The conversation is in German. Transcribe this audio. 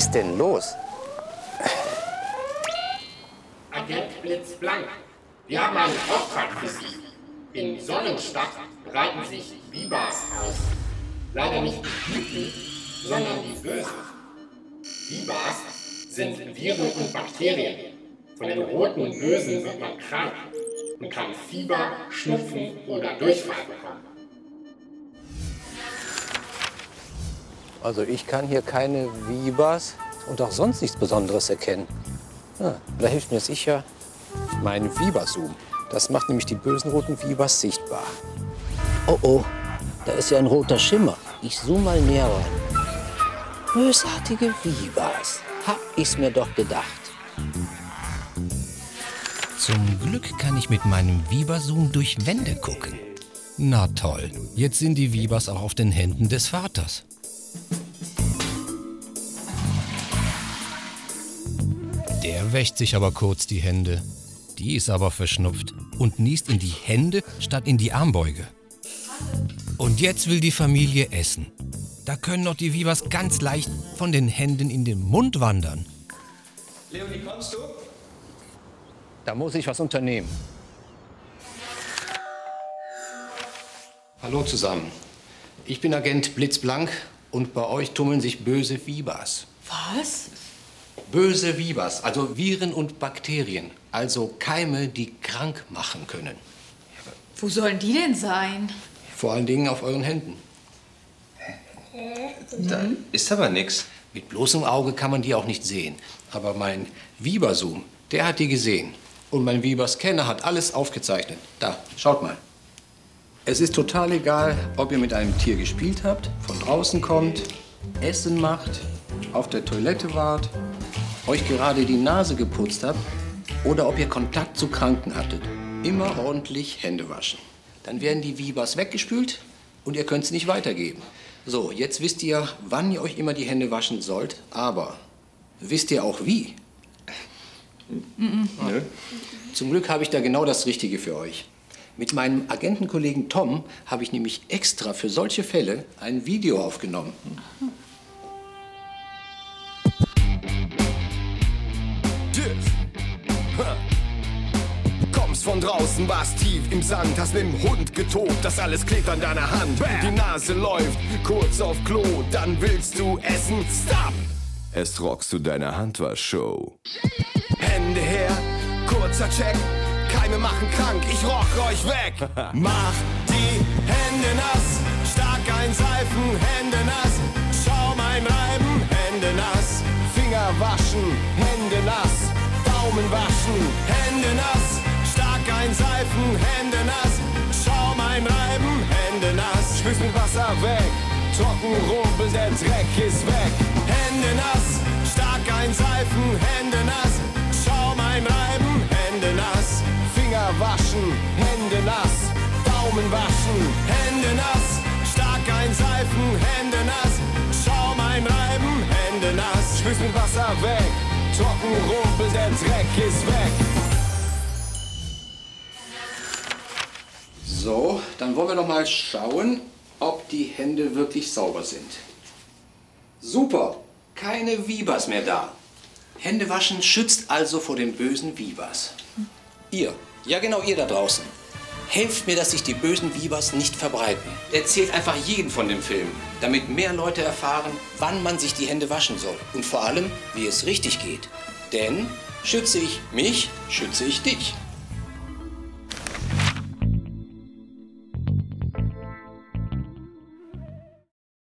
ist denn los? Agent Blitzblank, wir haben einen Auftrag für Sie. In Sonnenstadt breiten sich Vibas aus. Leider nicht die Guten, sondern die Bösen. Vibas sind Viren und Bakterien. Von den roten Bösen wird man krank und kann Fieber, Schnupfen oder Durchfall bekommen. Also ich kann hier keine Vibas und auch sonst nichts Besonderes erkennen. Da hilft mir sicher mein Viberzoom. Das macht nämlich die bösen roten Vibas sichtbar. Oh oh, da ist ja ein roter Schimmer. Ich zoome mal näher rein. Bösartige Vibas. Hab ich's mir doch gedacht. Zum Glück kann ich mit meinem Viberzoom durch Wände gucken. Na toll, jetzt sind die Vibas auch auf den Händen des Vaters. Der wäscht sich aber kurz die Hände. Die ist aber verschnupft und niest in die Hände statt in die Armbeuge. Und jetzt will die Familie essen. Da können doch die Vibas ganz leicht von den Händen in den Mund wandern. Leonie, kommst du? Da muss ich was unternehmen. Hallo zusammen. Ich bin Agent Blitzblank und bei euch tummeln sich böse Vibas. Was? Böse Vibas, also Viren und Bakterien, also Keime, die krank machen können. Wo sollen die denn sein? Vor allen Dingen auf euren Händen. Da ist aber nix. Mit bloßem Auge kann man die auch nicht sehen. Aber mein Viberzoom, der hat die gesehen. Und mein Viber-Scanner hat alles aufgezeichnet. Da, schaut mal. Es ist total egal, ob ihr mit einem Tier gespielt habt, von draußen kommt, Essen macht, auf der Toilette wart, euch gerade die Nase geputzt habt oder ob ihr Kontakt zu Kranken hattet. Immer ordentlich Hände waschen. Dann werden die Vibas weggespült und ihr könnt sie nicht weitergeben. So, jetzt wisst ihr, wann ihr euch immer die Hände waschen sollt, aber wisst ihr auch wie? Nö. Zum Glück habe ich da genau das Richtige für euch. Mit meinem Agentenkollegen Tom habe ich nämlich extra für solche Fälle ein Video aufgenommen. Kommst von draußen, warst tief im Sand, hast mit dem Hund getobt, das alles klebt an deiner Hand. Die Nase läuft, kurz auf Klo, dann willst du essen. Stop! Erst rockst du deine Handwaschshow. Hände her, kurzer Check, Keime machen krank, ich rock euch weg. Mach die Hände nass, stark einseifen, Hände nass, Schaum einreiben, Hände nass, Finger waschen, Hände nass, Daumen waschen, Hände nass, stark einseifen, Hände nass, Schaum einreiben, Hände nass, spülst mit Wasser weg, trocken rumpeln, der Dreck ist weg. Hände nass, stark einseifen, Hände nass, Schaum einreiben, Hände nass, Finger waschen, Hände nass, Daumen waschen, Hände nass, stark einseifen, Hände nass, Schaum einreiben, Hände nass, spülst mit Wasser weg, trocken rumpeln, der Dreck ist weg. So, dann wollen wir noch mal schauen, ob die Hände wirklich sauber sind. Super, keine Vibas mehr da. Hände waschen schützt also vor den bösen Vibas. Ihr, ja genau ihr da draußen, helft mir, dass sich die bösen Vibas nicht verbreiten. Erzählt einfach jeden von dem Film, damit mehr Leute erfahren, wann man sich die Hände waschen soll. Und vor allem, wie es richtig geht. Denn schütze ich mich, schütze ich dich.